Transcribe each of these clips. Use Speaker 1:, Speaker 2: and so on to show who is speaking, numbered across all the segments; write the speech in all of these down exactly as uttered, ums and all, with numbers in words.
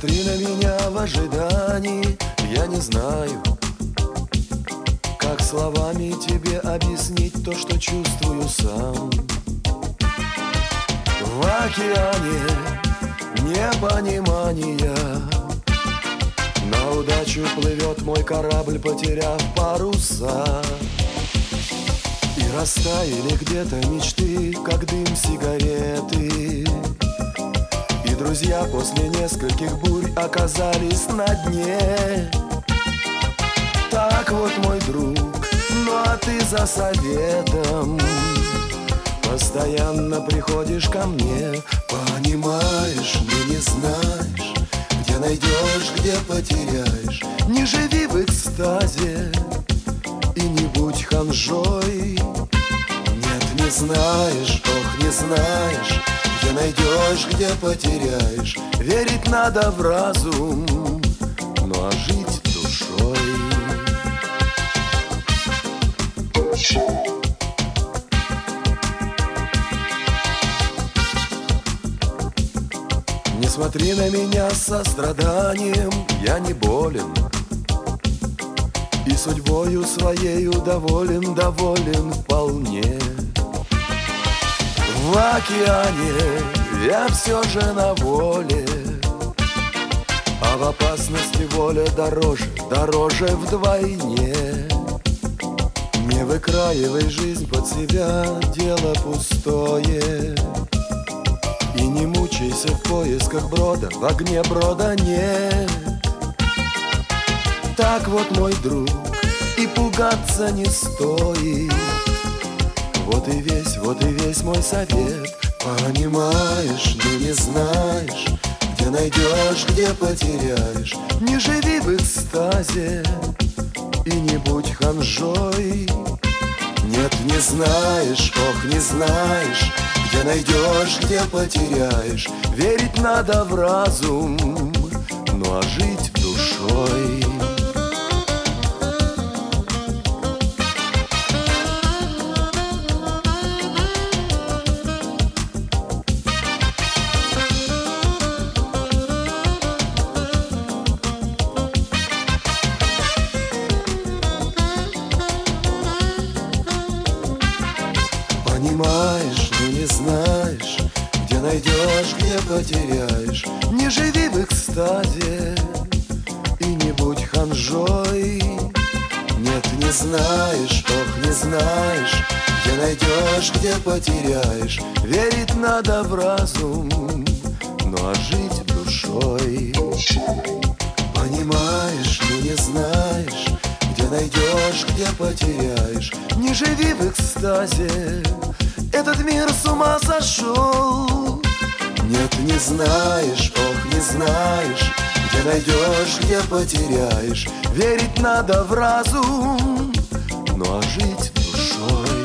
Speaker 1: смотри на меня в ожидании. Я не знаю, как словами тебе объяснить то, что чувствую сам. В океане непонимания на удачу плывет мой корабль, потеряв паруса. И растаяли где-то мечты, как дым сигареты. И друзья после нескольких бурь оказались на дне. Так вот, мой друг, ну а ты за советом постоянно приходишь ко мне. Понимаешь, но не знаешь, где найдешь, где потеряешь. Не живи в экстазе и не будь ханжой. Нет, не знаешь, ох, не знаешь, где найдешь, где потеряешь. Верить надо в разум, ну а жить душой. Не смотри на меня с состраданием, я не болен. И судьбою своею доволен, доволен вполне. В океане я все же на воле, а в опасности воля дороже, дороже вдвойне. Не выкраивай жизнь под себя, дело пустое. И не мучайся в поисках брода, в огне брода нет. Так вот, мой друг, и пугаться не стоит. Вот и весь, вот и весь мой совет. Понимаешь, но не знаешь, где найдешь, где потеряешь. Не живи в экстазе и не будь ханжой. Нет, не знаешь, ох, не знаешь, где найдешь, где потеряешь. Верить надо в разум, ну а жить душой. Понимаешь, но не знаешь, где найдешь, где потеряешь. Не живи в экстазе и не будь ханжой. Нет, не знаешь, ох, не знаешь, где найдешь, где потеряешь. Верить надо в разум, ну а жить душой. Понимаешь, но не знаешь, где найдешь, где потеряешь. Не живи в экстазе, этот мир с ума сошел. Нет, не знаешь, ох, не знаешь, где найдешь, где потеряешь. Верить надо в разум, ну а жить душой.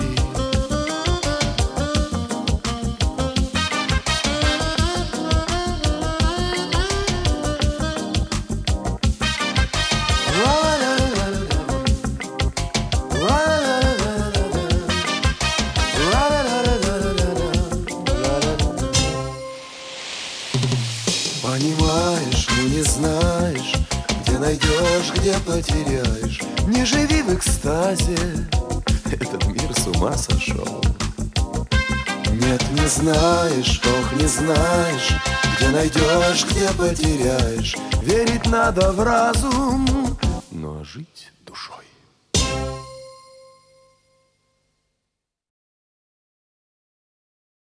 Speaker 1: Понимаешь, но не знаешь, где найдешь, где потеряешь. Не живи в экстазе, этот мир с ума сошел. Нет, не знаешь, ох, не знаешь, где найдешь, где потеряешь. Верить надо в разум, но жить душой.